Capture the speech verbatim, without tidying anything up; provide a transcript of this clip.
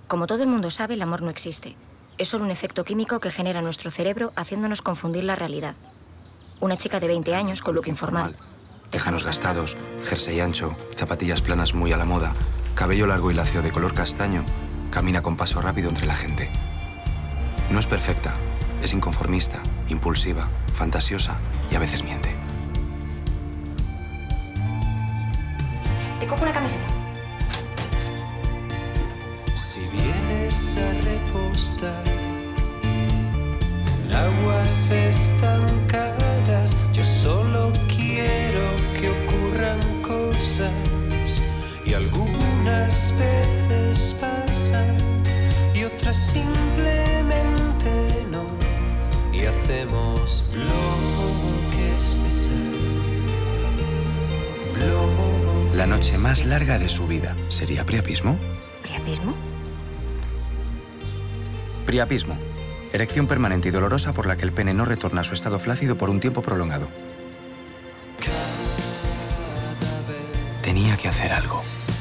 Como todo el mundo sabe, el amor no existe. Es solo un efecto químico que genera nuestro cerebro haciéndonos confundir la realidad. Una chica de veinte años con look informal. Tejanos gastados, jersey ancho, zapatillas planas muy a la moda, cabello largo y lacio de color castaño, camina con paso rápido entre la gente. No es perfecta, es inconformista, impulsiva, fantasiosa y a veces miente. Te cojo una camiseta. Si vienes a repostar en aguas estancadas, yo solo quiero que ocurran cosas y algunas veces pasan y otras simplemente no, y hacemos bloques de sal. Bloques. La noche más larga de su vida, ¿sería priapismo? ¿Priapismo? Priapismo. Erección permanente y dolorosa por la que el pene no retorna a su estado flácido por un tiempo prolongado. Tenía que hacer algo.